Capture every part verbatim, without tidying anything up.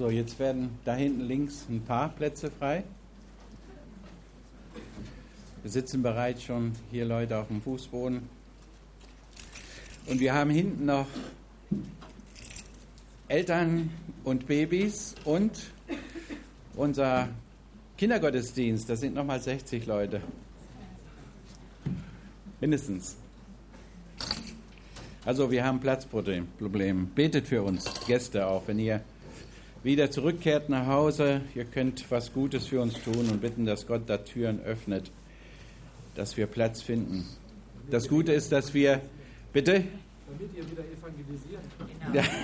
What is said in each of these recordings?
So, jetzt werden da hinten links ein paar Plätze frei. Wir sitzen bereits schon hier Leute auf dem Fußboden. Und wir haben hinten noch Eltern und Babys und unser Kindergottesdienst. Das sind nochmal sechzig Leute. Mindestens. Also wir haben Platzproblem. Betet für uns, Gäste auch, wenn ihr wieder zurückkehrt nach Hause. Ihr könnt was Gutes für uns tun und bitten, dass Gott da Türen öffnet, dass wir Platz finden. Das Gute ist, dass wir... Bitte? Damit ihr wieder evangelisieren könnt.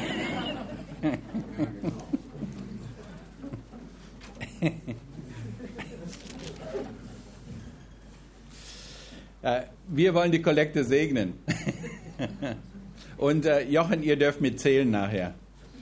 Genau. Ja, wir wollen die Kollekte segnen. Und äh, Jochen, ihr dürft mitzählen nachher.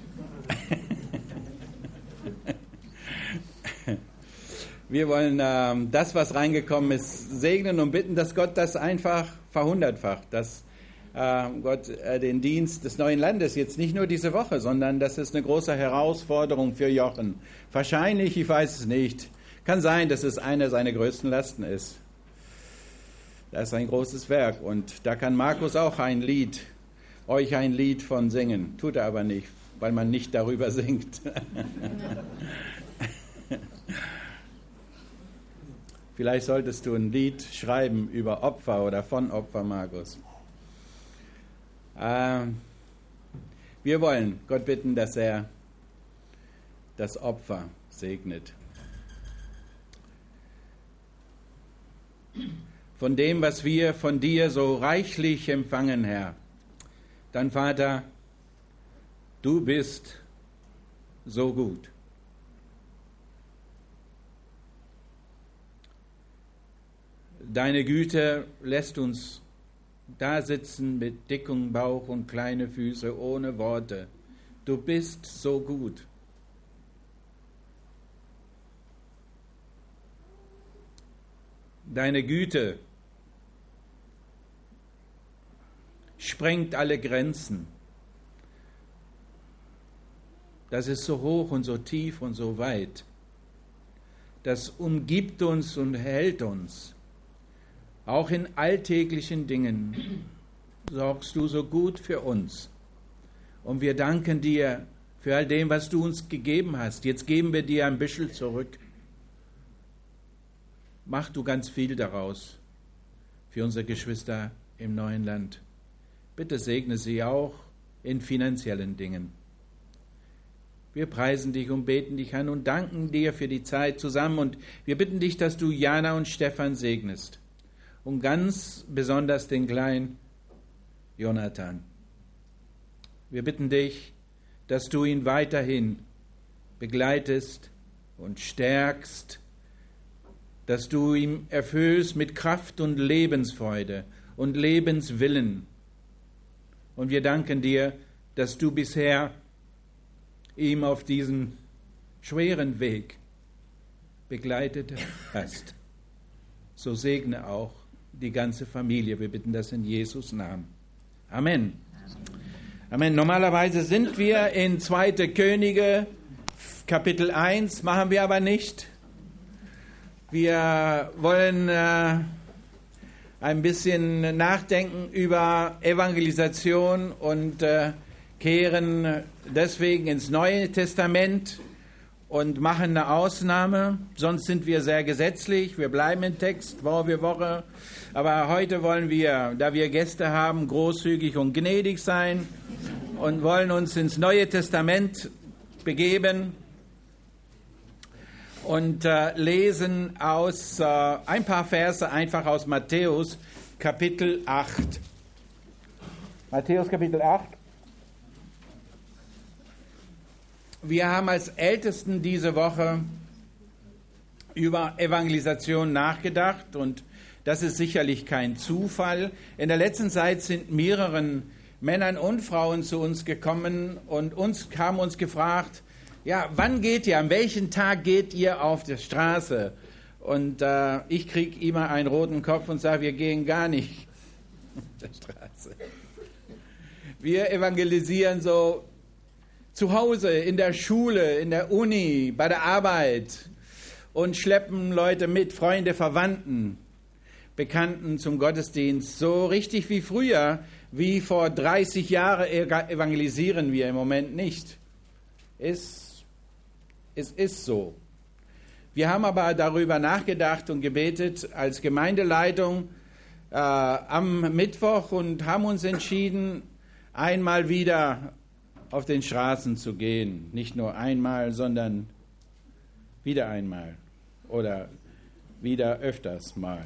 Wir wollen äh, das, was reingekommen ist, segnen und bitten, dass Gott das einfach verhundertfacht, dass äh, Gott äh, den Dienst des neuen Landes jetzt nicht nur diese Woche, sondern das ist eine große Herausforderung für Jochen. Wahrscheinlich, ich weiß es nicht, kann sein, dass es eine seiner größten Lasten ist. Das ist ein großes Werk und da kann Markus auch ein Lied, euch ein Lied von singen. Tut er aber nicht, weil man nicht darüber singt. Vielleicht solltest du ein Lied schreiben über Opfer oder von Opfer, Markus. Äh, wir wollen Gott bitten, dass er das Opfer segnet. Von dem, was wir von dir so reichlich empfangen, Herr. Dann, Vater, du bist so gut. Deine Güte lässt uns da sitzen mit dickem Bauch und kleine Füße ohne Worte. Du bist so gut. Deine Güte sprengt alle Grenzen. Das ist so hoch und so tief und so weit. Das umgibt uns und hält uns. Auch in alltäglichen Dingen sorgst du so gut für uns. Und wir danken dir für all dem, was du uns gegeben hast. Jetzt geben wir dir ein bisschen zurück. Mach du ganz viel daraus für unsere Geschwister im neuen Land. Bitte segne sie auch in finanziellen Dingen. Wir preisen dich und beten dich an und danken dir für die Zeit zusammen. Und wir bitten dich, dass du Jana und Stefan segnest. Und ganz besonders den kleinen Jonathan. Wir bitten dich, dass du ihn weiterhin begleitest und stärkst, dass du ihn erfüllst mit Kraft und Lebensfreude und Lebenswillen. Und wir danken dir, dass du bisher ihm auf diesen schweren Weg begleitet hast. So segne auch die ganze Familie. Wir bitten das in Jesus' Namen. Amen. Amen. Normalerweise sind wir in zweite Könige, Kapitel eins, machen wir aber nicht. Wir wollen äh, ein bisschen nachdenken über Evangelisation und äh, kehren deswegen ins Neue Testament und machen eine Ausnahme. Sonst sind wir sehr gesetzlich, wir bleiben im Text Woche für Woche. Aber heute wollen wir, da wir Gäste haben, großzügig und gnädig sein und wollen uns ins Neue Testament begeben und äh, lesen aus äh, ein paar Verse einfach aus Matthäus Kapitel acht. Matthäus Kapitel acht. Wir haben als Ältesten diese Woche über Evangelisation nachgedacht und das ist sicherlich kein Zufall. In der letzten Zeit sind mehreren Männern und Frauen zu uns gekommen und uns haben uns gefragt, ja, wann geht ihr, an welchem Tag geht ihr auf der Straße? Und äh, ich kriege immer einen roten Kopf und sage, wir gehen gar nicht auf der Straße. Wir evangelisieren so zu Hause, in der Schule, in der Uni, bei der Arbeit und schleppen Leute mit, Freunde, Verwandten, Bekannten zum Gottesdienst. So richtig wie früher, wie vor dreißig Jahren evangelisieren wir im Moment nicht. Es, es ist so. Wir haben aber darüber nachgedacht und gebetet als Gemeindeleitung äh, am Mittwoch und haben uns entschieden, einmal wieder auf den Straßen zu gehen. Nicht nur einmal, sondern wieder einmal oder wieder öfters mal.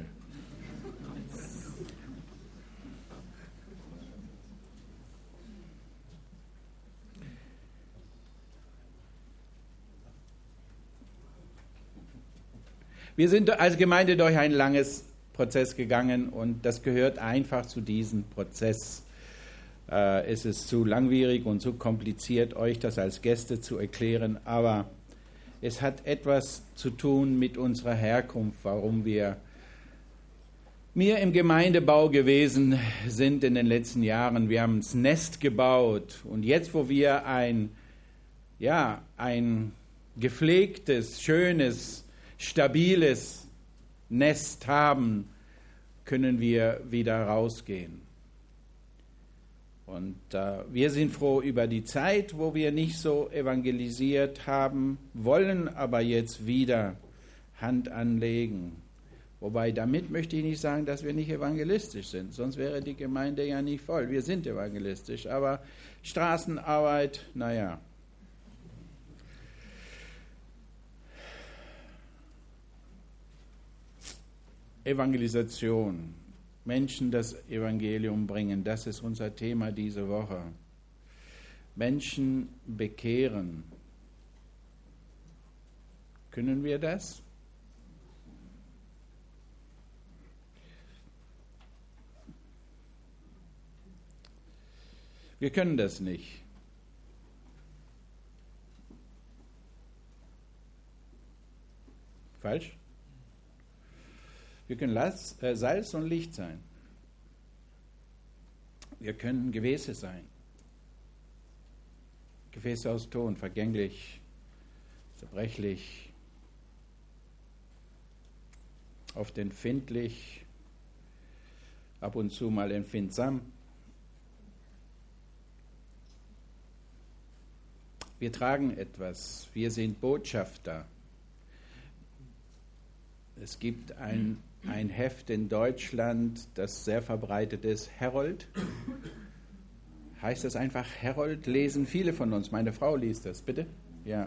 Wir sind als Gemeinde durch ein langes Prozess gegangen und das gehört einfach zu diesem Prozess. Äh, es ist zu langwierig und zu kompliziert, euch das als Gäste zu erklären, aber es hat etwas zu tun mit unserer Herkunft, warum wir mir im Gemeindebau gewesen sind in den letzten Jahren. Wir haben das Nest gebaut und jetzt, wo wir ein, ja, ein gepflegtes, schönes, stabiles Nest haben, können wir wieder rausgehen. Und äh, wir sind froh über die Zeit, wo wir nicht so evangelisiert haben, wollen aber jetzt wieder Hand anlegen. Wobei damit möchte ich nicht sagen, dass wir nicht evangelistisch sind, sonst wäre die Gemeinde ja nicht voll. Wir sind evangelistisch, aber Straßenarbeit, naja. Evangelisation, Menschen das Evangelium bringen, das ist unser Thema diese Woche. Menschen bekehren. Können wir das? Wir können das nicht. Falsch? Wir können Salz und Licht sein. Wir können Gefäße sein. Gefäße aus Ton, vergänglich, zerbrechlich, oft empfindlich, ab und zu mal empfindsam. Wir tragen etwas, wir sind Botschafter. Es gibt ein, ein Heft in Deutschland, das sehr verbreitet ist, Herold. Heißt das einfach Herold? Lesen viele von uns. Meine Frau liest das, bitte? Ja.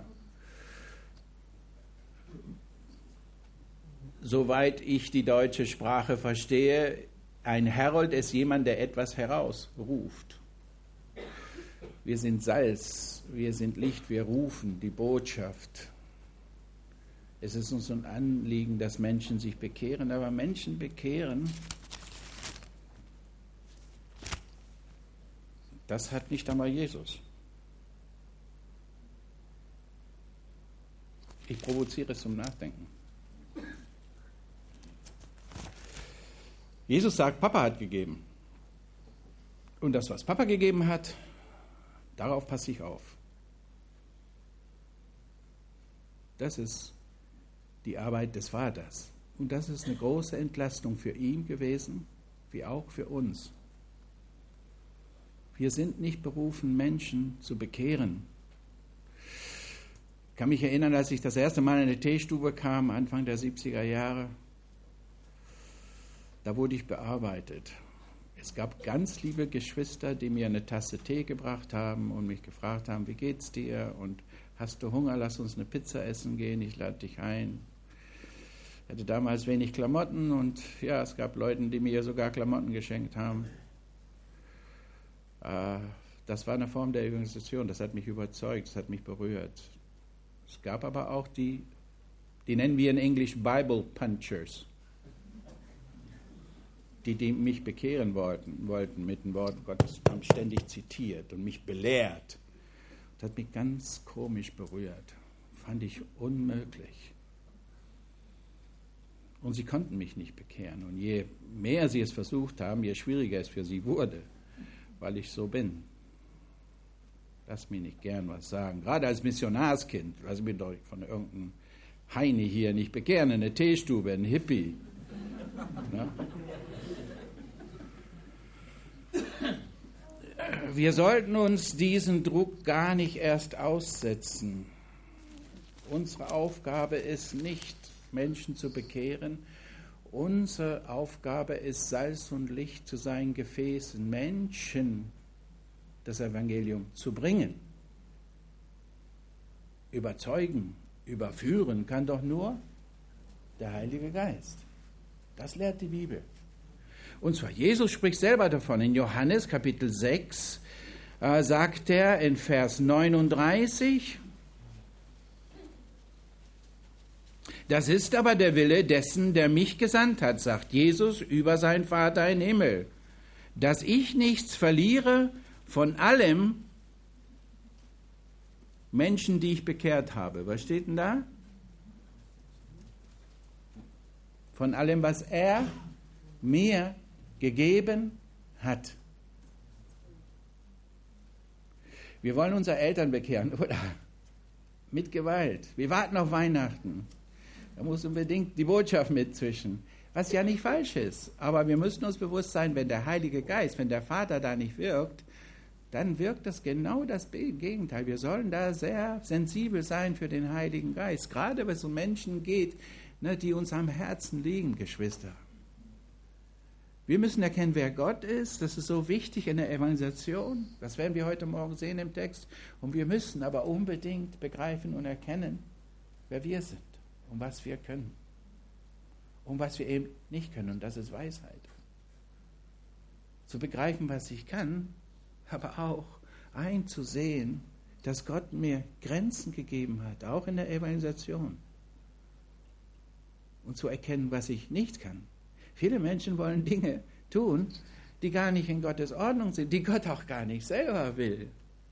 Soweit ich die deutsche Sprache verstehe, ein Herold ist jemand, der etwas herausruft. Wir sind Salz, wir sind Licht, wir rufen die Botschaft. Es ist uns ein Anliegen, dass Menschen sich bekehren, aber Menschen bekehren, das hat nicht einmal Jesus. Ich provoziere es zum Nachdenken. Jesus sagt, Papa hat gegeben. Und das, was Papa gegeben hat, darauf passe ich auf. Das ist die Arbeit des Vaters. Und das ist eine große Entlastung für ihn gewesen, wie auch für uns. Wir sind nicht berufen, Menschen zu bekehren. Ich kann mich erinnern, als ich das erste Mal in eine Teestube kam, Anfang der siebziger Jahre, da wurde ich bearbeitet. Es gab ganz liebe Geschwister, die mir eine Tasse Tee gebracht haben und mich gefragt haben, wie geht's dir? Und hast du Hunger? Lass uns eine Pizza essen gehen, ich lade dich ein. Ich hatte damals wenig Klamotten und ja, es gab Leute, die mir sogar Klamotten geschenkt haben. Äh, das war eine Form der Evangelisation, das hat mich überzeugt, das hat mich berührt. Es gab aber auch die, die nennen wir in Englisch Bible Punchers, die, die mich bekehren wollten, wollten mit den Worten Gottes, haben ständig zitiert und mich belehrt. Das hat mich ganz komisch berührt, fand ich unmöglich. Und sie konnten mich nicht bekehren. Und je mehr sie es versucht haben, je schwieriger es für sie wurde, weil ich so bin. lass mich nicht gern was sagen. Gerade als Missionarskind, lass mich doch von irgendeinem Heini hier nicht bekehren, eine Teestube, ein Hippie. Ja? Wir sollten uns diesen Druck gar nicht erst aussetzen. Unsere Aufgabe ist nicht, Menschen zu bekehren. Unsere Aufgabe ist, Salz und Licht zu seinen Gefäßen, Menschen das Evangelium zu bringen. Überzeugen, überführen kann doch nur der Heilige Geist. Das lehrt die Bibel. Und zwar, Jesus spricht selber davon. In Johannes Kapitel sechs äh, sagt er in Vers neununddreißig, das ist aber der Wille dessen, der mich gesandt hat, sagt Jesus über seinen Vater im Himmel, dass ich nichts verliere von allem Menschen, die ich bekehrt habe. Was steht denn da? Von allem, was er mir gegeben hat. Wir wollen unsere Eltern bekehren, oder? Mit Gewalt. Wir warten auf Weihnachten. Da muss unbedingt die Botschaft mit zwischen. Was ja nicht falsch ist. Aber wir müssen uns bewusst sein, wenn der Heilige Geist, wenn der Vater da nicht wirkt, dann wirkt das genau das Gegenteil. Wir sollen da sehr sensibel sein für den Heiligen Geist. Gerade wenn es um Menschen geht, ne, die uns am Herzen liegen, Geschwister. Wir müssen erkennen, wer Gott ist. Das ist so wichtig in der Evangelisation. Das werden wir heute Morgen sehen im Text. Und wir müssen aber unbedingt begreifen und erkennen, wer wir sind und was wir können. Und was wir eben nicht können. Und das ist Weisheit. Zu begreifen, was ich kann, aber auch einzusehen, dass Gott mir Grenzen gegeben hat, auch in der Evangelisation. Und zu erkennen, was ich nicht kann. Viele Menschen wollen Dinge tun, die gar nicht in Gottes Ordnung sind, die Gott auch gar nicht selber will.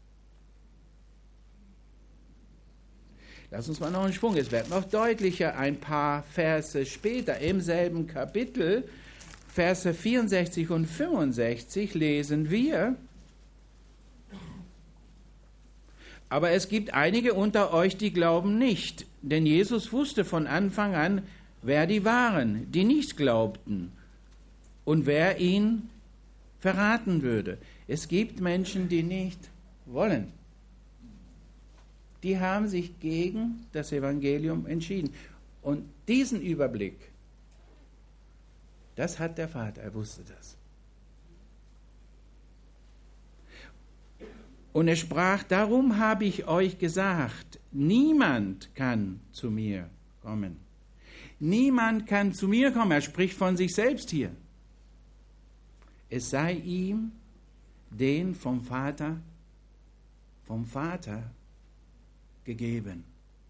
Lass uns mal noch einen Schwung, es wird noch deutlicher, ein paar Verse später, im selben Kapitel, Verse vierundsechzig und fünfundsechzig, lesen wir: Aber es gibt einige unter euch, die glauben nicht, denn Jesus wusste von Anfang an, wer die waren, die nicht glaubten und wer ihn verraten würde. Es gibt Menschen, die nicht wollen. Die haben sich gegen das Evangelium entschieden. Und diesen Überblick, das hat der Vater, er wusste das. Und er sprach, darum habe ich euch gesagt, niemand kann zu mir kommen. Niemand kann zu mir kommen. Er spricht von sich selbst hier. Es sei ihm, den vom Vater, vom Vater gegeben.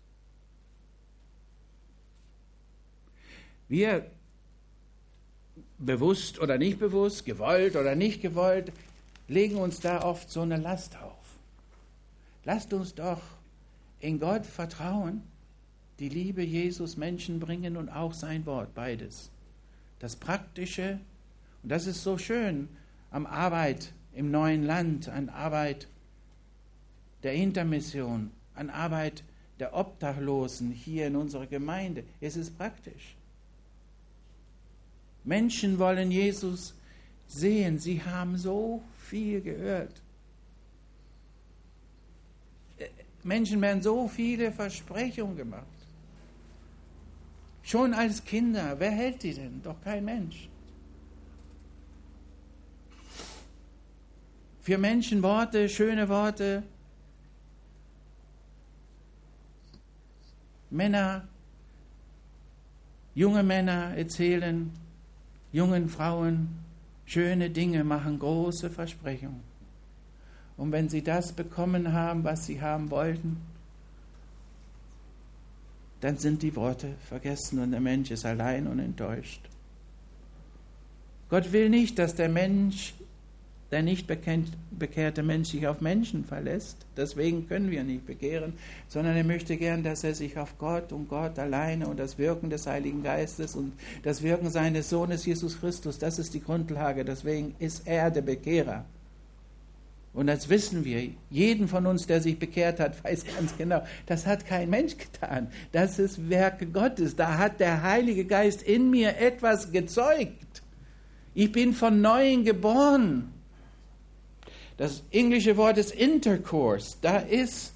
Wir, bewusst oder nicht bewusst, gewollt oder nicht gewollt, legen uns da oft so eine Last auf. Lasst uns doch in Gott vertrauen, die Liebe Jesus Menschen bringen und auch sein Wort, beides. Das Praktische, und das ist so schön, am Arbeit im neuen Land, an Arbeit der Intermission, an Arbeit der Obdachlosen hier in unserer Gemeinde. Es ist praktisch. Menschen wollen Jesus sehen. Sie haben so viel gehört. Menschen werden so viele Versprechungen gemacht. Schon als Kinder. Wer hält die denn? Doch kein Mensch. Für Menschen Worte, schöne Worte. Männer, junge Männer erzählen jungen Frauen schöne Dinge, machen große Versprechungen. Und wenn sie das bekommen haben, was sie haben wollten, dann sind die Worte vergessen und der Mensch ist allein und enttäuscht. Gott will nicht, dass der Mensch, der nicht bekehrte Mensch, sich auf Menschen verlässt. Deswegen können wir nicht bekehren, sondern er möchte gern, dass er sich auf Gott und Gott alleine und das Wirken des Heiligen Geistes und das Wirken seines Sohnes Jesus Christus, das ist die Grundlage. Deswegen ist er der Bekehrer. Und das wissen wir. Jeden von uns, der sich bekehrt hat, weiß ganz genau, das hat kein Mensch getan. Das ist Werke Gottes. Da hat der Heilige Geist in mir etwas gezeugt. Ich bin von Neuem geboren. Das englische Wort ist Intercourse. Da ist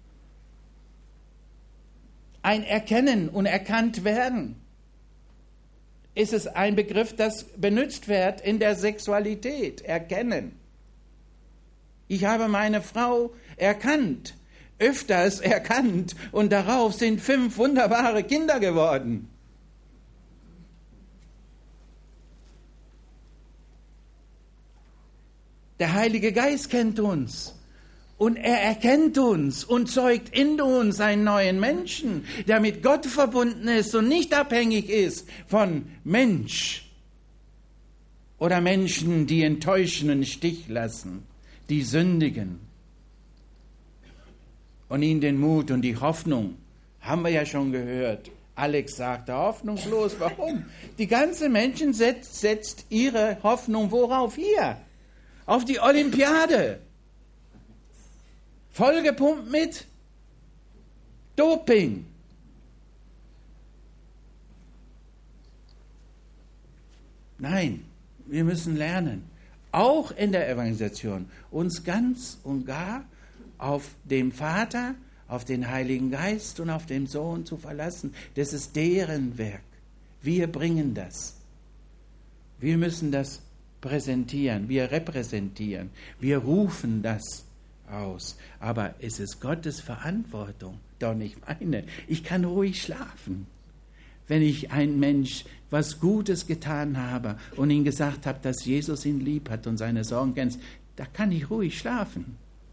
ein Erkennen und erkannt werden. Ist es ein Begriff, das benutzt wird in der Sexualität, erkennen. Ich habe meine Frau erkannt, öfters erkannt, und darauf sind fünf wunderbare Kinder geworden. Der Heilige Geist kennt uns. Und er erkennt uns und zeugt in uns einen neuen Menschen, der mit Gott verbunden ist und nicht abhängig ist von Mensch oder Menschen, die enttäuschen und Stich lassen, die sündigen. Und ihnen den Mut und die Hoffnung, haben wir ja schon gehört. Alex sagte, hoffnungslos. Warum? Die ganze Menschen setzt, setzt ihre Hoffnung worauf? Hier, auf die Olympiade. Vollgepumpt mit Doping. Nein, wir müssen lernen, auch in der Evangelisation, uns ganz und gar auf den Vater, auf den Heiligen Geist und auf den Sohn zu verlassen. Das ist deren Werk. Wir bringen das. Wir müssen das präsentieren, wir repräsentieren, wir rufen das aus. Aber es ist Gottes Verantwortung, doch nicht meine. Ich kann ruhig schlafen, wenn ich ein Mensch was Gutes getan habe und ihm gesagt habe, dass Jesus ihn lieb hat und seine Sorgen kennt. Da kann ich ruhig schlafen.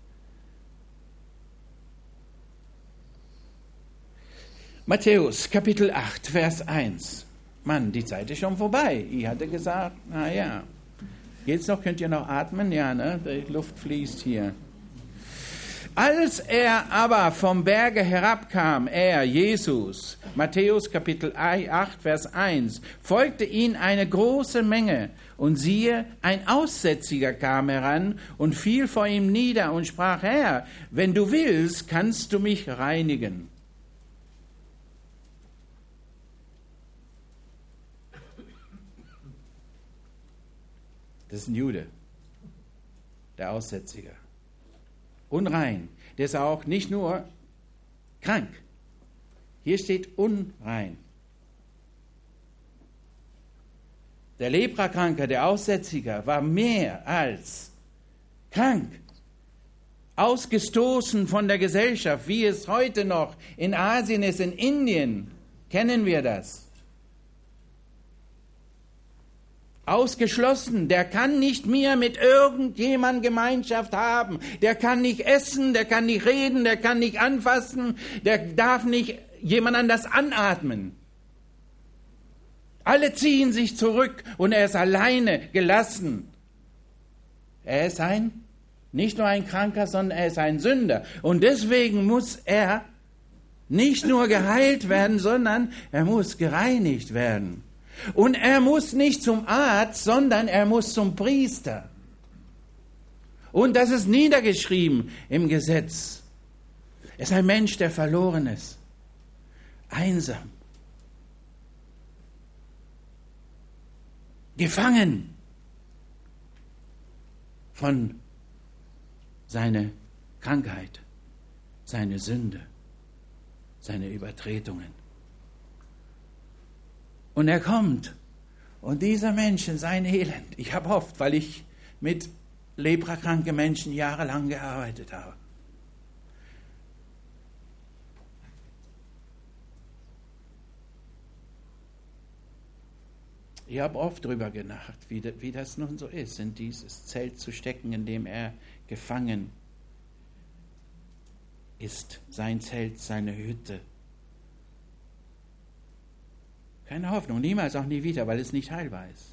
Matthäus, Kapitel acht, Vers eins. Mann, die Zeit ist schon vorbei. Ich hatte gesagt, na ja, geht's noch? Könnt ihr noch atmen? Ja, ne? Die Luft fließt hier. Als er aber vom Berge herabkam, er, Jesus, Matthäus Kapitel acht, Vers eins, folgte ihm eine große Menge. Und siehe, ein Aussätziger kam heran und fiel vor ihm nieder und sprach, Herr, wenn du willst, kannst du mich reinigen. Das ist ein Jude, der Aussätzige. Unrein. Der ist auch nicht nur krank. Hier steht unrein. Der Leprakranke, der Aussätziger, war mehr als krank. Ausgestoßen von der Gesellschaft, wie es heute noch in Asien ist, in Indien. Kennen wir das? Ausgeschlossen, der kann nicht mehr mit irgendjemandem Gemeinschaft haben. Der kann nicht essen, der kann nicht reden, der kann nicht anfassen, der darf nicht jemand anders anatmen. Alle ziehen sich zurück und er ist alleine gelassen. Er ist ein, nicht nur ein Kranker, sondern er ist ein Sünder. Und deswegen muss er nicht nur geheilt werden, sondern er muss gereinigt werden. Und er muss nicht zum Arzt, sondern er muss zum Priester. Und das ist niedergeschrieben im Gesetz. Er ist ein Mensch, der verloren ist, einsam, gefangen von seiner Krankheit, seiner Sünde, seine Übertretungen. Und er kommt und dieser Mensch in sein Elend, ich habe oft, weil ich mit leprakranken Menschen jahrelang gearbeitet habe, ich habe oft darüber gedacht, wie, wie das nun so ist, in dieses Zelt zu stecken, in dem er gefangen ist, sein Zelt, seine Hütte. Keine Hoffnung, niemals, auch nie wieder, weil es nicht heilbar ist.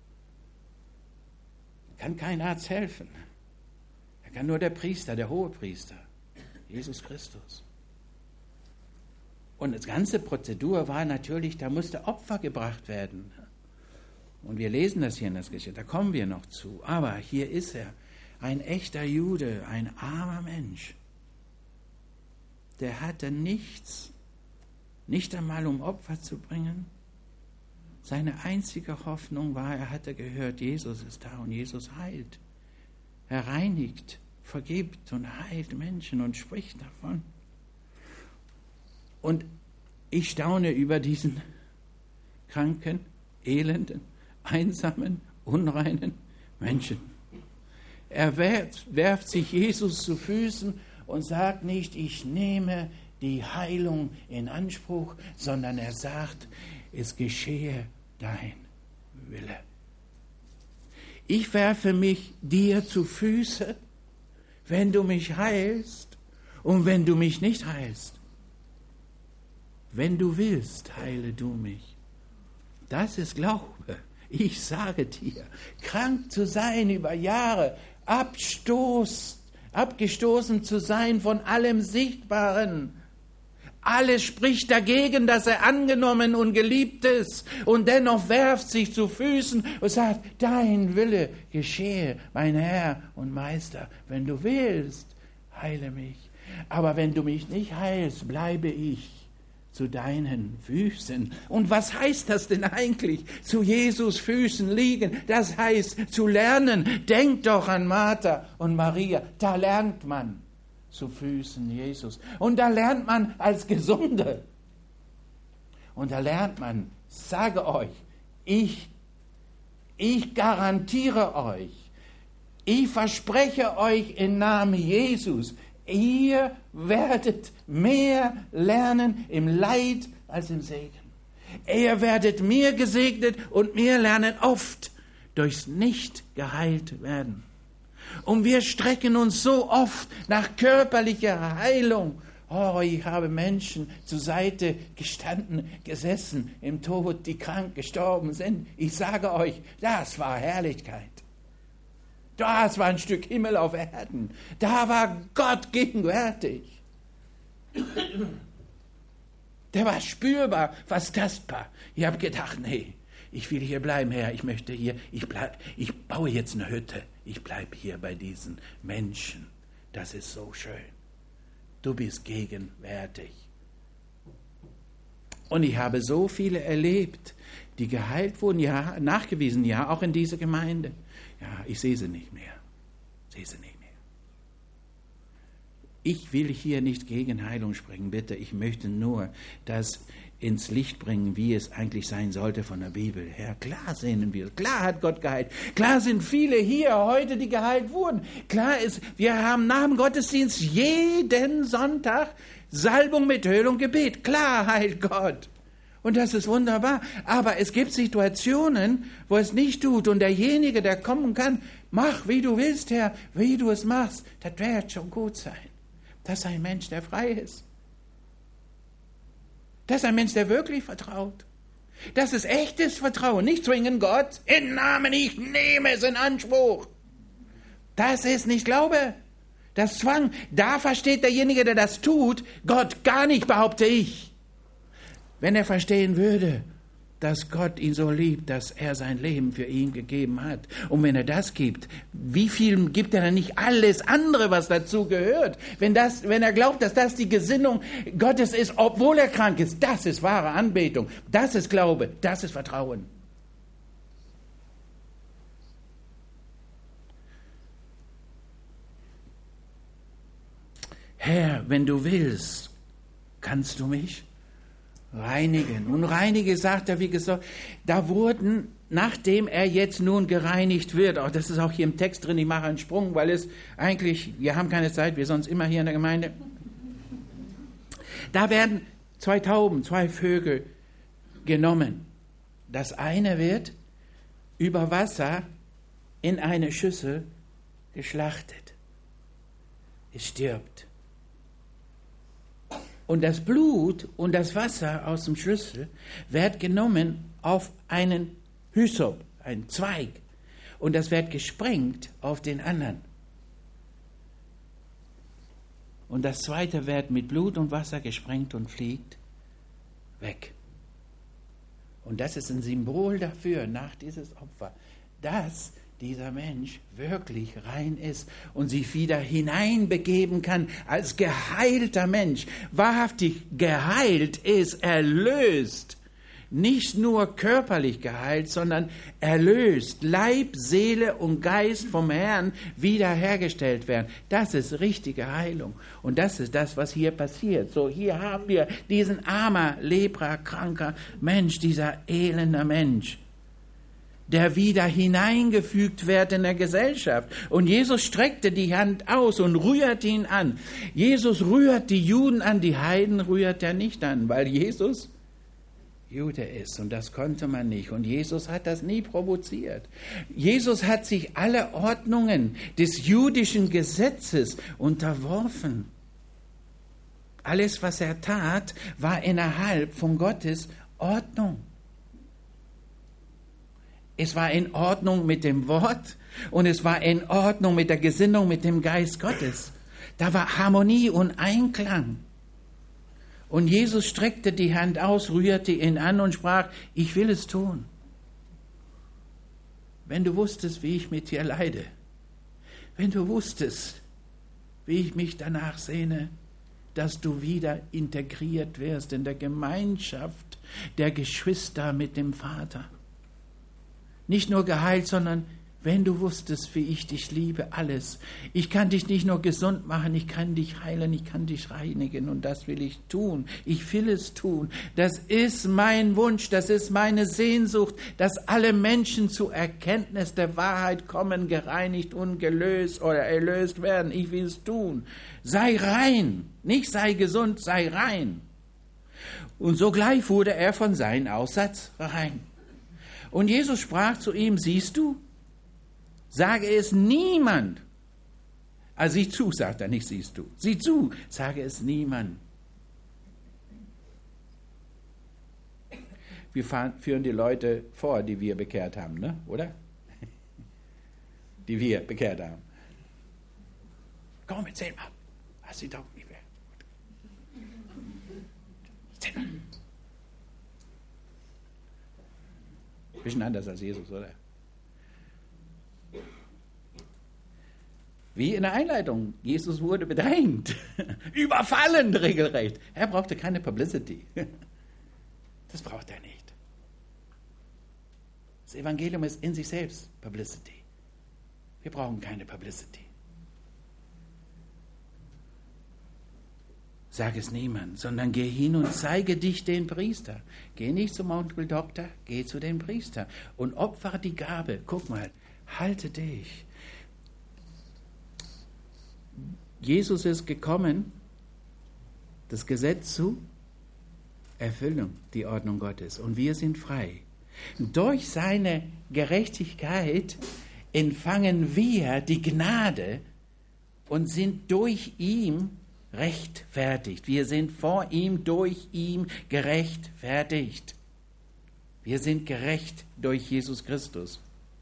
Kann kein Arzt helfen. Er kann nur der Priester, der Hohepriester, Jesus Christus. Und die ganze Prozedur war natürlich, da musste Opfer gebracht werden. Und wir lesen das hier in der Geschichte, da kommen wir noch zu. Aber hier ist er, ein echter Jude, ein armer Mensch, der hatte nichts, nicht einmal um Opfer zu bringen. Seine einzige Hoffnung war, er hatte gehört, Jesus ist da und Jesus heilt. Er reinigt, vergibt und heilt Menschen und spricht davon. Und ich staune über diesen kranken, elenden, einsamen, unreinen Menschen. Er werft, werft sich Jesus zu Füßen und sagt nicht, ich nehme die Heilung in Anspruch, sondern er sagt, es geschehe dein Wille. Ich werfe mich dir zu Füßen, wenn du mich heilst und wenn du mich nicht heilst. Wenn du willst, heile du mich. Das ist Glaube. Ich sage dir, krank zu sein über Jahre, abstoß, abgestoßen zu sein von allem Sichtbaren. Alles spricht dagegen, dass er angenommen und geliebt ist. Und dennoch werft sich zu Füßen und sagt, dein Wille geschehe, mein Herr und Meister. Wenn du willst, heile mich. Aber wenn du mich nicht heilst, bleibe ich zu deinen Füßen. Und was heißt das denn eigentlich? Zu Jesus Füßen liegen. Das heißt zu lernen. Denk doch an Martha und Maria. Da lernt man zu Füßen Jesus. Und da lernt man als Gesunde. Und da lernt man, sage euch, ich, ich garantiere euch, ich verspreche euch im Namen Jesus, ihr werdet mehr lernen im Leid als im Segen. Ihr werdet mehr gesegnet und mehr lernen oft durchs nicht geheilt werden. Und wir strecken uns so oft nach körperlicher Heilung. Oh, ich habe Menschen zur Seite gestanden, gesessen im Tod, die krank gestorben sind. Ich sage euch, das war Herrlichkeit. Das war ein Stück Himmel auf Erden. Da war Gott gegenwärtig. Der war spürbar, was tastbar. Ich habe gedacht, nee, ich will hier bleiben, Herr. Ich möchte hier, ich bleib, ich baue jetzt eine Hütte. Ich bleibe hier bei diesen Menschen. Das ist so schön. Du bist gegenwärtig. Und ich habe so viele erlebt, die geheilt wurden, ja, nachgewiesen, ja, auch in dieser Gemeinde. Ja, ich sehe sie nicht mehr. Sehe sie nicht mehr. Ich will hier nicht gegen Heilung sprechen, bitte. Ich möchte nur das ins Licht bringen, wie es eigentlich sein sollte von der Bibel her. Klar sehen wir, klar hat Gott geheilt. Klar sind viele hier heute, die geheilt wurden. Klar ist, wir haben nach dem Gottesdienst jeden Sonntag Salbung mit Öl und Gebet. Klar heilt Gott. Und das ist wunderbar. Aber es gibt Situationen, wo es nicht tut. Und derjenige, der kommen kann, mach, wie du willst, Herr, wie du es machst, das wird schon gut sein. Das ist ein Mensch, der frei ist. Das ist ein Mensch, der wirklich vertraut. Das ist echtes Vertrauen. Nicht zwingen Gott, im Namen, ich nehme es in Anspruch. Das ist nicht Glaube. Das Zwang. Da versteht derjenige, der das tut, Gott gar nicht, behaupte ich. Wenn er verstehen würde, dass Gott ihn so liebt, dass er sein Leben für ihn gegeben hat. Und wenn er das gibt, wie viel gibt er dann nicht alles andere, was dazu gehört? Wenn, das, wenn er glaubt, dass das die Gesinnung Gottes ist, obwohl er krank ist, das ist wahre Anbetung. Das ist Glaube, das ist Vertrauen. Herr, wenn du willst, kannst du mich reinigen. Und reinige, sagt er, wie gesagt, da wurden, nachdem er jetzt nun gereinigt wird, auch das ist auch hier im Text drin, ich mache einen Sprung, weil es eigentlich, wir haben keine Zeit, wir sonst immer hier in der Gemeinde. Da werden zwei Tauben, zwei Vögel genommen. Das eine wird über Wasser in eine Schüssel geschlachtet. Es stirbt. Und das Blut und das Wasser aus dem Schlüssel wird genommen auf einen Hyssop, einen Zweig. Und das wird gesprengt auf den anderen. Und das zweite wird mit Blut und Wasser gesprengt und fliegt weg. Und das ist ein Symbol dafür, nach dieses Opfer, dass dieser Mensch wirklich rein ist und sich wieder hineinbegeben kann als geheilter Mensch. Wahrhaftig geheilt ist, erlöst. Nicht nur körperlich geheilt, sondern erlöst. Leib, Seele und Geist vom Herrn wiederhergestellt werden. Das ist richtige Heilung. Und das ist das, was hier passiert. So, hier haben wir diesen armer, leprakranker Mensch, dieser elende Mensch, der wieder hineingefügt wird in der Gesellschaft. Und Jesus streckte die Hand aus und rührte ihn an. Jesus rührt die Juden an, die Heiden rührt er nicht an, weil Jesus Jude ist. Und das konnte man nicht. Und Jesus hat das nie provoziert. Jesus hat sich alle Ordnungen des jüdischen Gesetzes unterworfen. Alles, was er tat, war innerhalb von Gottes Ordnung. Es war in Ordnung mit dem Wort und es war in Ordnung mit der Gesinnung, mit dem Geist Gottes. Da war Harmonie und Einklang. Und Jesus streckte die Hand aus, rührte ihn an und sprach, ich will es tun. Wenn du wusstest, wie ich mit dir leide, wenn du wusstest, wie ich mich danach sehne, dass du wieder integriert wirst in der Gemeinschaft der Geschwister mit dem Vater. Nicht nur geheilt, sondern wenn du wusstest, wie ich dich liebe, alles. Ich kann dich nicht nur gesund machen, ich kann dich heilen, ich kann dich reinigen und das will ich tun. Ich will es tun. Das ist mein Wunsch, das ist meine Sehnsucht, dass alle Menschen zur Erkenntnis der Wahrheit kommen, gereinigt und gelöst oder erlöst werden. Ich will es tun. Sei rein, nicht sei gesund, sei rein. Und sogleich wurde er von seinem Aussatz rein. Und Jesus sprach zu ihm, siehst du, sage es niemand. Also sieh zu, sagt er, nicht siehst du. Sieh zu, sage es niemand. Wir fahren, führen die Leute vor, die wir bekehrt haben, ne? Oder? Die wir bekehrt haben. Komm, erzähl mal. Hast du die Taufe nicht mehr? Erzähl mal. Ein bisschen anders als Jesus, oder? Wie in der Einleitung. Jesus wurde bedrängt, überfallen regelrecht. Er brauchte keine Publicity. Das braucht er nicht. Das Evangelium ist in sich selbst Publicity. Wir brauchen keine Publicity. Sag es niemand, sondern geh hin und zeige dich den Priester. Geh nicht zum Onkel Doktor, geh zu dem Priester und opfere die Gabe. Guck mal, halte dich. Jesus ist gekommen, das Gesetz zu erfüllen, die Ordnung Gottes. Und wir sind frei. Durch seine Gerechtigkeit empfangen wir die Gnade und sind durch ihn rechtfertigt. Wir sind vor ihm, durch ihn gerechtfertigt. Wir sind gerecht durch Jesus Christus.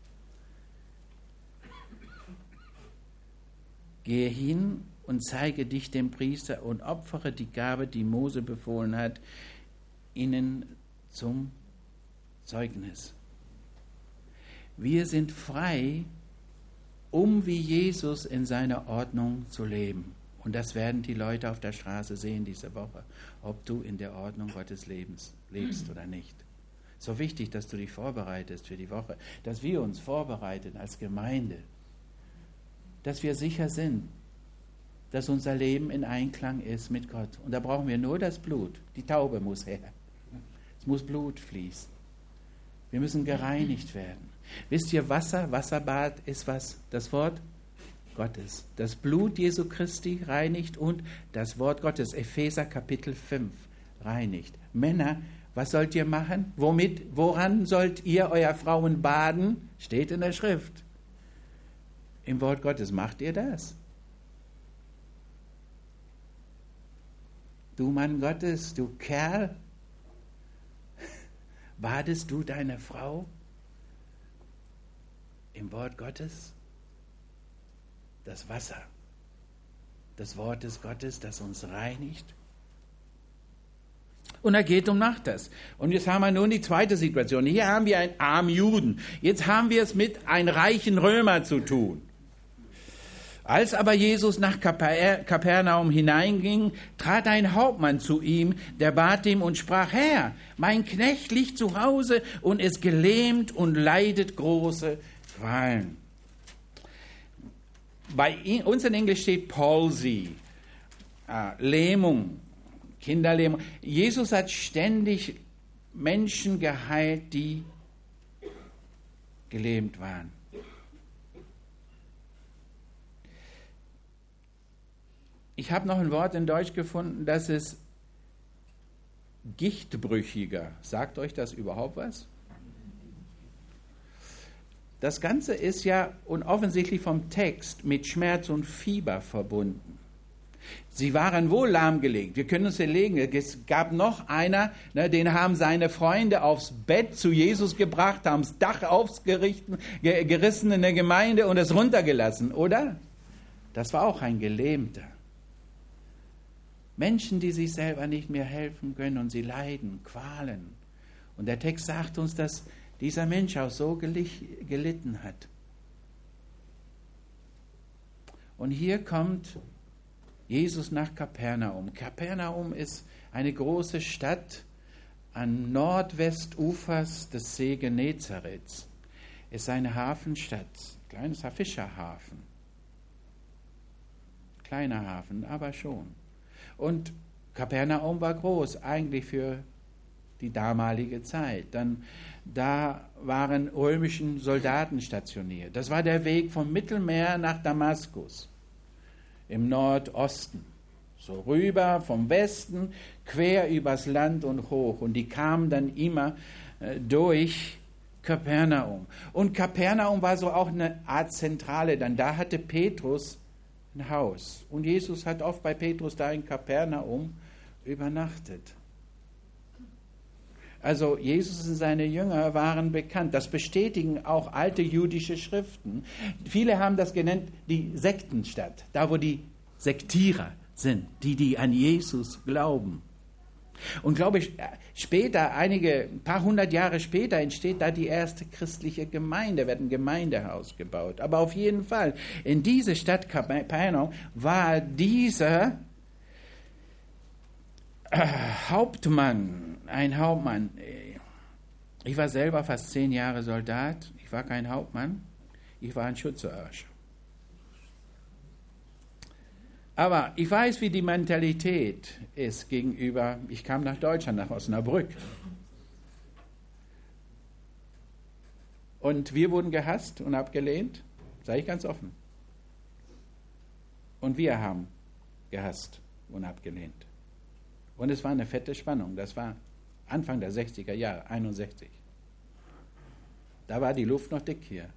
Gehe hin und zeige dich dem Priester und opfere die Gabe, die Mose befohlen hat, ihnen zum Zeugnis. Wir sind frei, um wie Jesus in seiner Ordnung zu leben. Und das werden die Leute auf der Straße sehen diese Woche, ob du in der Ordnung Gottes Lebens lebst oder nicht. So wichtig, dass du dich vorbereitest für die Woche, dass wir uns vorbereiten als Gemeinde, dass wir sicher sind, dass unser Leben in Einklang ist mit Gott. Und da brauchen wir nur das Blut. Die Taube muss her. Es muss Blut fließen. Wir müssen gereinigt werden. Wisst ihr, Wasser, Wasserbad ist was? Das Wort Gottes. Das Blut Jesu Christi reinigt und das Wort Gottes, Epheser Kapitel fünf, reinigt. Männer, was sollt ihr machen? Womit, woran sollt ihr euer Frauen baden? Steht in der Schrift. Im Wort Gottes macht ihr das. Du Mann Gottes, du Kerl, badest du deine Frau im Wort Gottes? Das Wasser, das Wort des Gottes, das uns reinigt. Und er geht und macht das. Und jetzt haben wir nun die zweite Situation. Hier haben wir einen armen Juden. Jetzt haben wir es mit einem reichen Römer zu tun. Als aber Jesus nach Kapernaum hineinging, trat ein Hauptmann zu ihm, der bat ihm und sprach: Herr, mein Knecht liegt zu Hause und ist gelähmt und leidet große Qualen. Bei uns in Englisch steht Palsy, äh, Lähmung, Kinderlähmung. Jesus hat ständig Menschen geheilt, die gelähmt waren. Ich habe noch ein Wort in Deutsch gefunden, das ist Gichtbrüchiger. Sagt euch das überhaupt was? Das Ganze ist ja und offensichtlich vom Text mit Schmerz und Fieber verbunden. Sie waren wohl lahmgelegt. Wir können uns überlegen, es gab noch einer, ne, den haben seine Freunde aufs Bett zu Jesus gebracht, haben das Dach aufgerissen in der Gemeinde und es runtergelassen, oder? Das war auch ein Gelähmter. Menschen, die sich selber nicht mehr helfen können und sie leiden, Qualen. Und der Text sagt uns, dass dieser Mensch auch so gelitten hat. Und hier kommt Jesus nach Kapernaum. Kapernaum ist eine große Stadt an Nordwestufers des See Genezarets. Es ist eine Hafenstadt, kleines Fischerhafen. Kleiner Hafen, aber schon. Und Kapernaum war groß, eigentlich für die damalige Zeit. Dann, da waren römische Soldaten stationiert. Das war der Weg vom Mittelmeer nach Damaskus, im Nordosten. So rüber vom Westen, quer übers Land und hoch. Und die kamen dann immer äh, durch Kapernaum. Und Kapernaum war so auch eine Art Zentrale. Dann da hatte Petrus ein Haus. Und Jesus hat oft bei Petrus da in Kapernaum übernachtet. Also Jesus und seine Jünger waren bekannt. Das bestätigen auch alte jüdische Schriften. Viele haben das genannt die Sektenstadt, da wo die Sektierer sind, die, die an Jesus glauben. Und glaube ich, später, einige, ein paar hundert Jahre später, entsteht da die erste christliche Gemeinde, wird ein Gemeindehaus gebaut. Aber auf jeden Fall, in diese Stadt Kapernaum war dieser äh, Hauptmann, ein Hauptmann. Ich war selber fast zehn Jahre Soldat. Ich war kein Hauptmann, ich war ein Schutzherrscher. Aber ich weiß, wie die Mentalität ist gegenüber, ich kam nach Deutschland, nach Osnabrück. Und wir wurden gehasst und abgelehnt, sage ich ganz offen. Und wir haben gehasst und abgelehnt. Und es war eine fette Spannung, das war Anfang der sechziger Jahre, einundsechzig. Da war die Luft noch dick hier.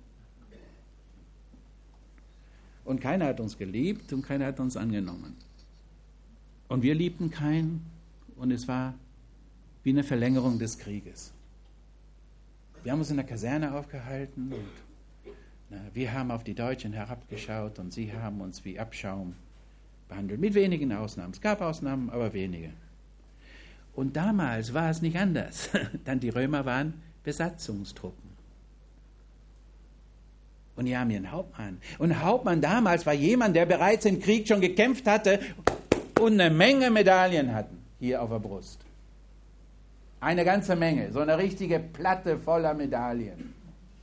Und keiner hat uns geliebt und keiner hat uns angenommen. Und wir liebten keinen und es war wie eine Verlängerung des Krieges. Wir haben uns in der Kaserne aufgehalten und na, wir haben auf die Deutschen herabgeschaut und sie haben uns wie Abschaum behandelt. Mit wenigen Ausnahmen. Es gab Ausnahmen, aber wenige. Und damals war es nicht anders. Dann die Römer waren Besatzungstruppen. Und die haben hier einen Hauptmann. Und ein Hauptmann damals war jemand, der bereits im Krieg schon gekämpft hatte und eine Menge Medaillen hatten hier auf der Brust. Eine ganze Menge, so eine richtige Platte voller Medaillen.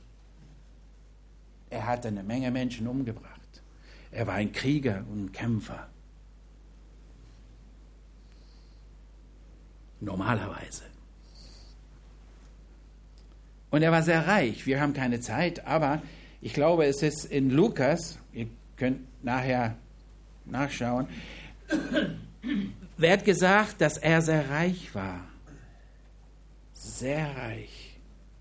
Er hatte eine Menge Menschen umgebracht. Er war ein Krieger und ein Kämpfer. Normalerweise. Und er war sehr reich. Wir haben keine Zeit, aber ich glaube, es ist in Lukas, ihr könnt nachher nachschauen, wird gesagt, dass er sehr reich war. Sehr reich.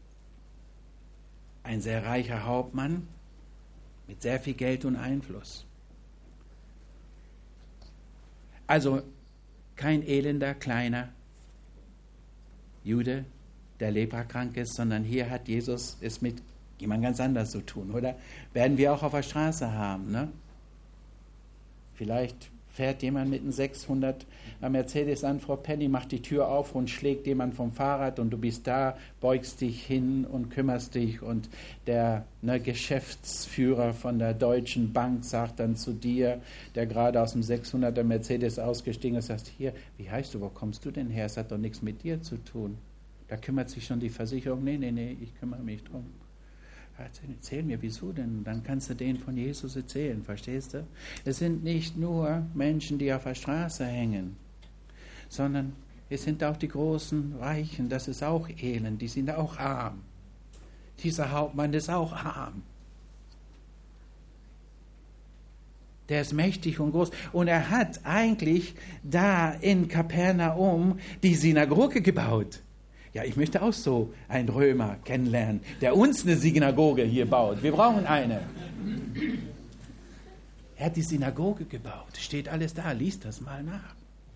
Ein sehr reicher Hauptmann mit sehr viel Geld und Einfluss. Also kein elender, kleiner Jude, der leprakrank ist, sondern hier hat Jesus es mit jemand ganz anders zu tun, oder? Werden wir auch auf der Straße haben, ne? Vielleicht fährt jemand mit einem sechshundert Mercedes an, Frau Penny, macht die Tür auf und schlägt jemand vom Fahrrad und du bist da, beugst dich hin und kümmerst dich und der ne, Geschäftsführer von der Deutschen Bank sagt dann zu dir, der gerade aus dem sechshunderter Mercedes ausgestiegen ist, sagt, hier, wie heißt du, wo kommst du denn her? Es hat doch nichts mit dir zu tun. Da kümmert sich schon die Versicherung, nee, nee, nee, ich kümmere mich drum. Erzähl mir, wieso denn? Dann kannst du denen von Jesus erzählen, verstehst du? Es sind nicht nur Menschen, die auf der Straße hängen, sondern es sind auch die großen Reichen, das ist auch elend, die sind auch arm. Dieser Hauptmann ist auch arm. Der ist mächtig und groß. Und er hat eigentlich da in Kapernaum die Synagoge gebaut. Ja, ich möchte auch so einen Römer kennenlernen, der uns eine Synagoge hier baut. Wir brauchen eine. Er hat die Synagoge gebaut. Steht alles da. Lies das mal nach.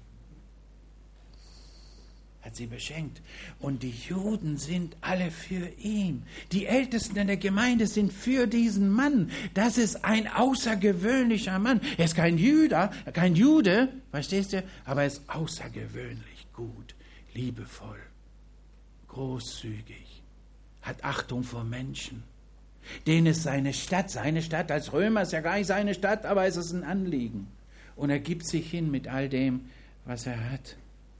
Hat sie beschenkt. Und die Juden sind alle für ihn. Die Ältesten in der Gemeinde sind für diesen Mann. Das ist ein außergewöhnlicher Mann. Er ist kein Jude, kein Jude, verstehst du? Aber er ist außergewöhnlich gut, liebevoll. Großzügig, hat Achtung vor Menschen. Denen ist seine Stadt, seine Stadt als Römer ist ja gar nicht seine Stadt, aber es ist ein Anliegen. Und er gibt sich hin mit all dem, was er hat.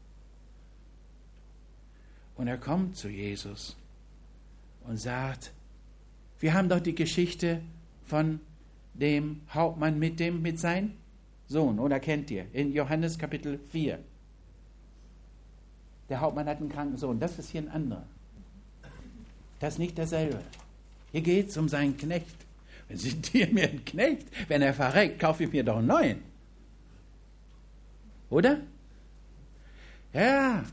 Und er kommt zu Jesus und sagt, wir haben doch die Geschichte von dem Hauptmann mit dem, mit seinem Sohn, oder kennt ihr, in Johannes Kapitel vier. Der Hauptmann hat einen kranken Sohn. Das ist hier ein anderer. Das ist nicht derselbe. Hier geht es um seinen Knecht. Wenn Sie dir mir einen Knecht, wenn er verreckt, kaufe ich mir doch einen neuen. Oder? Ja.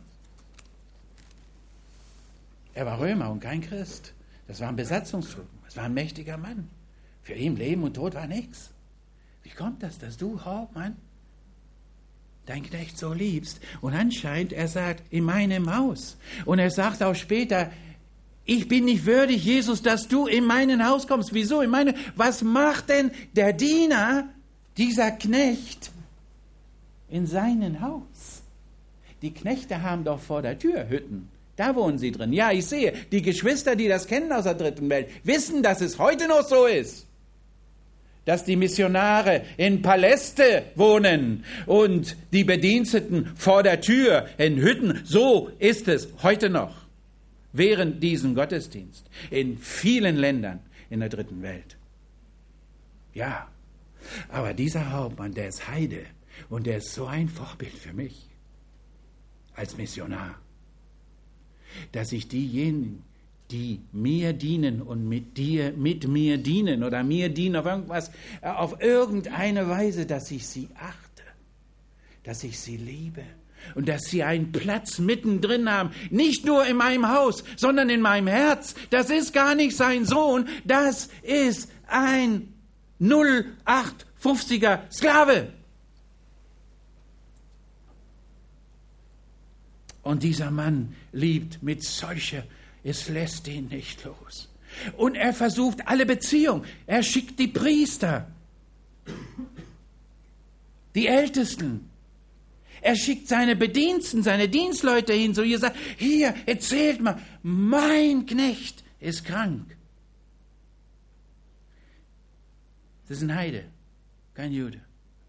Er war Römer und kein Christ. Das war ein Besatzungstruppen. Das war ein mächtiger Mann. Für ihn Leben und Tod war nichts. Wie kommt das, dass du, Hauptmann, dein Knecht so liebst? Und anscheinend, er sagt, in meinem Haus. Und er sagt auch später, ich bin nicht würdig, Jesus, dass du in mein Haus kommst. Wieso? In meine, was macht denn der Diener, dieser Knecht, in seinem Haus? Die Knechte haben doch vor der Tür Hütten. Da wohnen sie drin. Ja, ich sehe, die Geschwister, die das kennen aus der dritten Welt, wissen, dass es heute noch so ist. Dass die Missionare in Paläste wohnen und die Bediensteten vor der Tür in Hütten. So ist es heute noch, während diesem Gottesdienst, in vielen Ländern in der dritten Welt. Ja, aber dieser Hauptmann, der ist Heide und der ist so ein Vorbild für mich als Missionar, dass ich diejenigen, die mir dienen und mit dir, mit mir dienen oder mir dienen auf irgendwas, auf irgendeine Weise, dass ich sie achte, dass ich sie liebe und dass sie einen Platz mittendrin haben, nicht nur in meinem Haus, sondern in meinem Herz. Das ist gar nicht sein Sohn, das ist ein null acht fünfziger Sklave. Und dieser Mann liebt mit solcher, es lässt ihn nicht los. Und er versucht alle Beziehungen. Er schickt die Priester, die Ältesten. Er schickt seine Bediensten, seine Dienstleute hin, so ihr sagt, hier, erzählt mal, mein Knecht ist krank. Das ist ein Heide, kein Jude.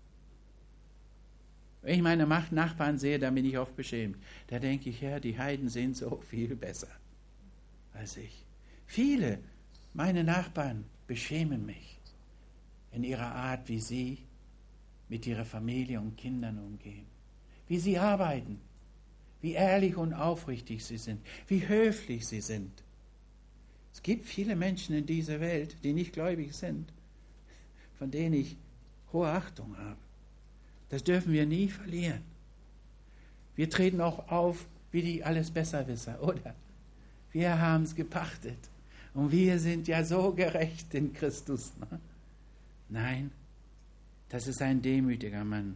Wenn ich meine Nachbarn sehe, dann bin ich oft beschämt. Da denke ich, ja, die Heiden sind so viel besser als ich. Viele meine Nachbarn beschämen mich in ihrer Art, wie sie mit ihrer Familie und Kindern umgehen, wie sie arbeiten, wie ehrlich und aufrichtig sie sind, wie höflich sie sind. Es gibt viele Menschen in dieser Welt, die nicht gläubig sind, von denen ich hohe Achtung habe. Das dürfen wir nie verlieren. Wir treten auch auf wie die Allesbesserwisser, oder? Wir haben es gepachtet. Und wir sind ja so gerecht in Christus. Ne? Nein, das ist ein demütiger Mann.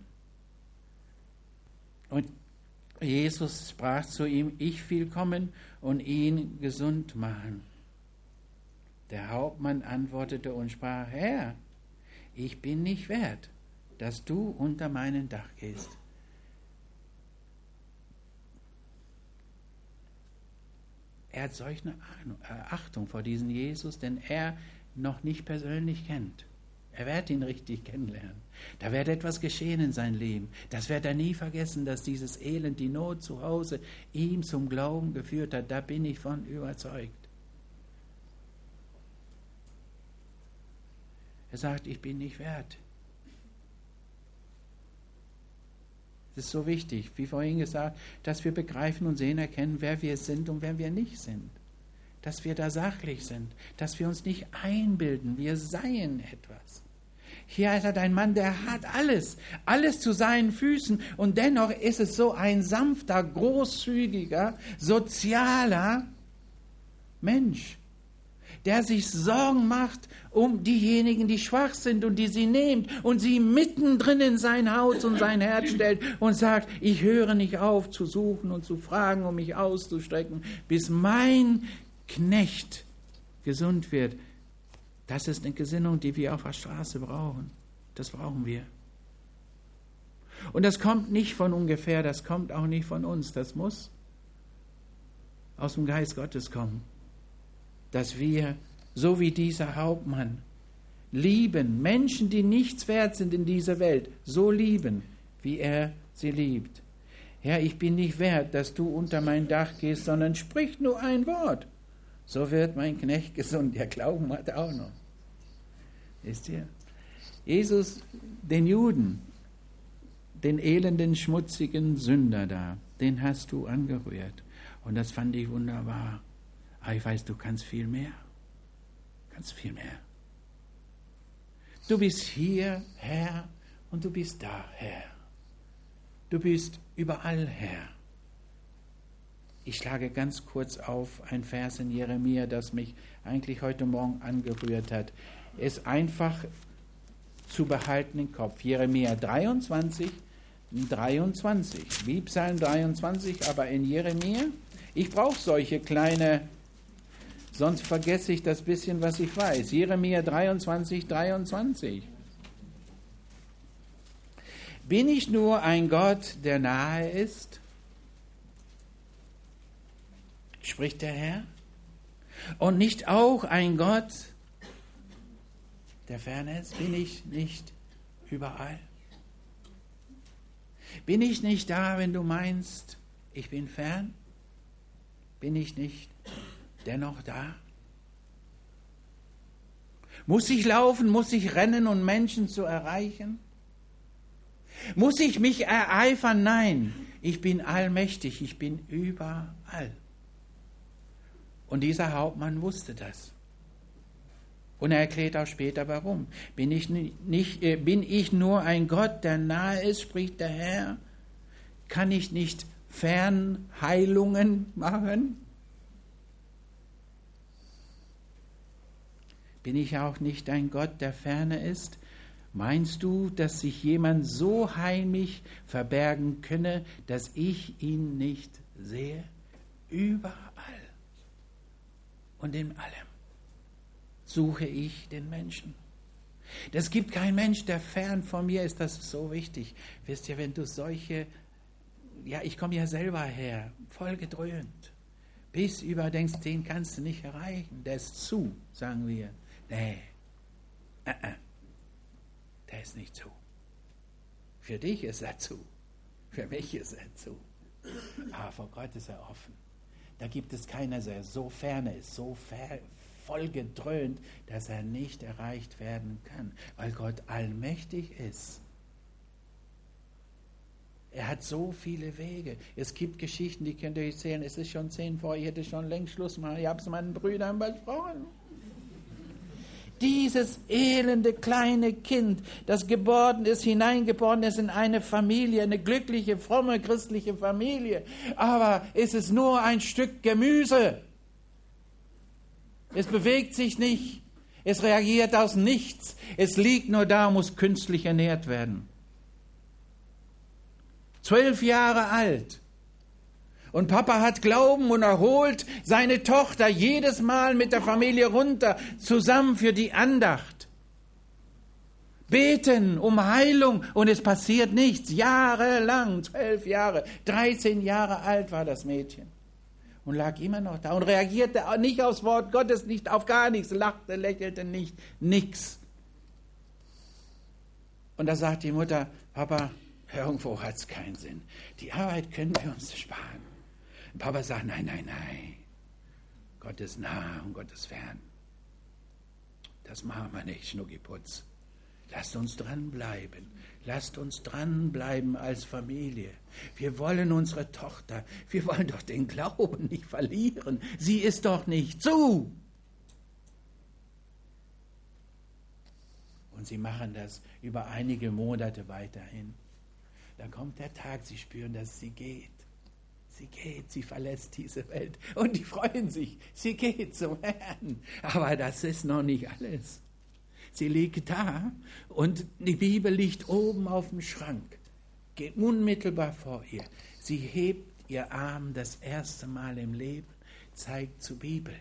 Und Jesus sprach zu ihm, ich will kommen und ihn gesund machen. Der Hauptmann antwortete und sprach, Herr, ich bin nicht wert, dass du unter meinen Dach gehst. Er hat solch eine Achtung vor diesem Jesus, den er noch nicht persönlich kennt. Er wird ihn richtig kennenlernen. Da wird etwas geschehen in seinem Leben. Das wird er nie vergessen, dass dieses Elend, die Not zu Hause ihm zum Glauben geführt hat. Da bin ich von überzeugt. Er sagt, ich bin nicht wert. Es ist so wichtig, wie vorhin gesagt, dass wir begreifen und sehen, erkennen, wer wir sind und wer wir nicht sind. Dass wir da sachlich sind, dass wir uns nicht einbilden, wir seien etwas. Hier ist ein Mann, der hat alles, alles zu seinen Füßen und dennoch ist es so ein sanfter, großzügiger, sozialer Mensch, der sich Sorgen macht um diejenigen, die schwach sind und die sie nimmt und sie mittendrin in sein Haus und sein Herz stellt und sagt, ich höre nicht auf zu suchen und zu fragen, um mich auszustrecken, bis mein Knecht gesund wird. Das ist eine Gesinnung, die wir auf der Straße brauchen. Das brauchen wir. Und das kommt nicht von ungefähr, das kommt auch nicht von uns. Das muss aus dem Geist Gottes kommen. Dass wir, so wie dieser Hauptmann, lieben, Menschen, die nichts wert sind in dieser Welt, so lieben, wie er sie liebt. Herr, ich bin nicht wert, dass du unter mein Dach gehst, sondern sprich nur ein Wort. So wird mein Knecht gesund. Der Glauben hat er auch noch. Wisst ihr? Jesus, den Juden, den elenden, schmutzigen Sünder da, den hast du angerührt. Und das fand ich wunderbar. Aber ich weiß, du kannst viel mehr. Kannst viel mehr. Du bist hier, Herr, und du bist da, Herr. Du bist überall, Herr. Ich schlage ganz kurz auf ein Vers in Jeremia, das mich eigentlich heute Morgen angerührt hat. Es einfach zu behalten im Kopf. Jeremia dreiundzwanzig, dreiundzwanzig. Wie Psalm dreiundzwanzig, aber in Jeremia. Ich brauche solche kleine, sonst vergesse ich das bisschen, was ich weiß. Jeremia dreiundzwanzig, dreiundzwanzig. Bin ich nur ein Gott, der nahe ist? Spricht der Herr. Und nicht auch ein Gott, der fern ist? Bin ich nicht überall? Bin ich nicht da, wenn du meinst, ich bin fern? Bin ich nicht dennoch da? Muss ich laufen, muss ich rennen, um Menschen zu erreichen? Muss ich mich ereifern? Nein, ich bin allmächtig, ich bin überall. Und dieser Hauptmann wusste das. Und er erklärt auch später, warum. Bin ich, nicht, bin ich nur ein Gott, der nahe ist, spricht der Herr? Kann ich nicht Fernheilungen machen? Bin ich auch nicht ein Gott, der ferne ist? Meinst du, dass sich jemand so heimlich verbergen könne, dass ich ihn nicht sehe? Überall und in allem suche ich den Menschen. Es gibt keinen Mensch, der fern von mir ist. Das ist so wichtig. Wisst ihr, wenn du solche, ja, ich komme ja selber her, voll gedröhnt, bis über denkst, den kannst du nicht erreichen. Der ist zu, sagen wir. Nee, äh, äh. der ist nicht zu. Für dich ist er zu. Für mich ist er zu. Aber vor Gott ist er offen. Da gibt es keiner, der so fern ist, so fer- voll gedröhnt, dass er nicht erreicht werden kann, weil Gott allmächtig ist. Er hat so viele Wege. Es gibt Geschichten, die könnt ihr euch erzählen. Es ist schon zehn vor, ich hätte schon längst Schluss machen. Ich habe es meinen Brüdern versprochen. Dieses elende kleine Kind, das geboren ist, hineingeboren ist in eine Familie, eine glückliche, fromme, christliche Familie. Aber es ist nur ein Stück Gemüse. Es bewegt sich nicht. Es reagiert aus nichts. Es liegt nur da, muss künstlich ernährt werden. Zwölf Jahre alt. Und Papa hat Glauben und er holt seine Tochter jedes Mal mit der Familie runter, zusammen für die Andacht. beten um Heilung und es passiert nichts. Jahrelang, zwölf Jahre, dreizehn Jahre alt war das Mädchen und lag immer noch da und reagierte nicht aufs Wort Gottes, nicht auf gar nichts, lachte, lächelte nicht, nichts. Und da sagt die Mutter, Papa, irgendwo hat es keinen Sinn. Die Arbeit können wir uns sparen. Und Papa sagt, nein, nein, nein. Gott ist nah und Gott ist fern. Das machen wir nicht, Schnuckiputz. Lasst uns dranbleiben. Lasst uns dranbleiben als Familie. Wir wollen unsere Tochter, wir wollen doch den Glauben nicht verlieren. Sie ist doch nicht zu. Und sie machen das über einige Monate weiterhin. Dann kommt der Tag, sie spüren, dass sie geht. Sie geht, sie verlässt diese Welt und die freuen sich. Sie geht zum Herrn. Aber das ist noch nicht alles. Sie liegt da und die Bibel liegt oben auf dem Schrank, geht unmittelbar vor ihr. Sie hebt ihr Arm das erste Mal im Leben, zeigt zur Bibel.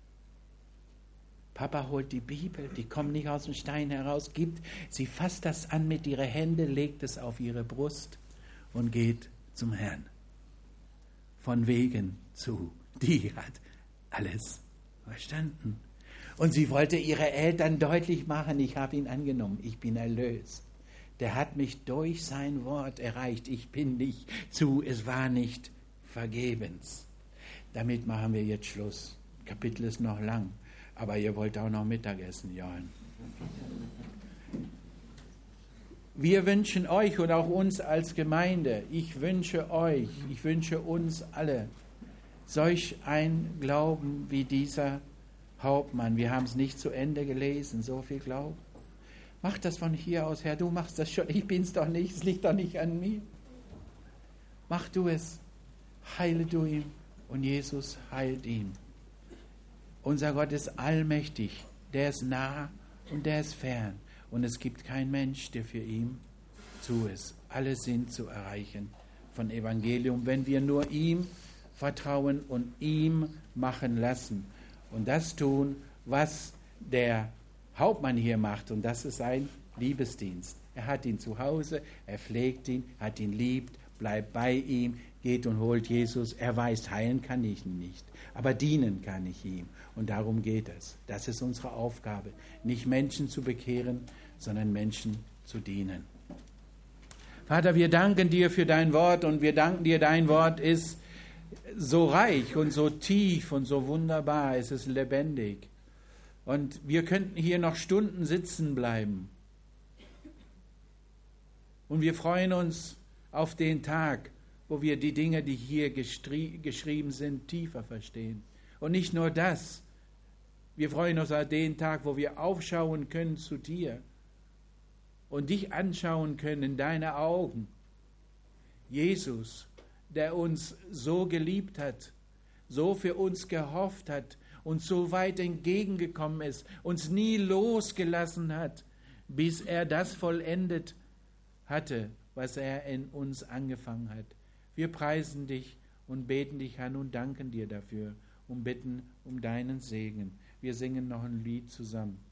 Papa holt die Bibel, die kommt nicht aus dem Stein heraus, gibt, sie fasst das an mit ihren Händen, legt es auf ihre Brust und geht zum Herrn. Von wegen zu. Die hat alles verstanden. Und sie wollte ihre Eltern deutlich machen, ich habe ihn angenommen, ich bin erlöst. Der hat mich durch sein Wort erreicht, ich bin nicht zu, es war nicht vergebens. Damit machen wir jetzt Schluss. Das Kapitel ist noch lang, aber ihr wollt auch noch Mittagessen, Johann. Wir wünschen euch und auch uns als Gemeinde, ich wünsche euch, ich wünsche uns alle, solch ein Glauben wie dieser Hauptmann. Wir haben es nicht zu Ende gelesen, so viel Glauben. Mach das von hier aus, Herr, du machst das schon, ich bin's doch nicht, es liegt doch nicht an mir. Mach du es, heile du ihn und Jesus heilt ihn. Unser Gott ist allmächtig, der ist nah und der ist fern. Und es gibt keinen Mensch, der für ihn zu ist. Alle sind zu erreichen von Evangelium, wenn wir nur ihm vertrauen und ihm machen lassen. Und das tun, was der Hauptmann hier macht. Und das ist sein Liebesdienst. Er hat ihn zu Hause, er pflegt ihn, hat ihn liebt, bleibt bei ihm, geht und holt Jesus. Er weiß, heilen kann ich ihn nicht, aber dienen kann ich ihm. Und darum geht es. Das ist unsere Aufgabe, nicht Menschen zu bekehren, sondern Menschen zu dienen. Vater, wir danken dir für dein Wort und wir danken dir, dein Wort ist so reich und so tief und so wunderbar, es ist lebendig. Und wir könnten hier noch Stunden sitzen bleiben. Und wir freuen uns auf den Tag, wo wir die Dinge, die hier gestri- geschrieben sind, tiefer verstehen. Und nicht nur das, wir freuen uns auf den Tag, wo wir aufschauen können zu dir und dich anschauen können in deine Augen. Jesus, der uns so geliebt hat, so für uns gehofft hat und so weit entgegengekommen ist, uns nie losgelassen hat, bis er das vollendet hatte, was er in uns angefangen hat. Wir preisen dich und beten dich an und danken dir dafür und bitten um deinen Segen. Wir singen noch ein Lied zusammen.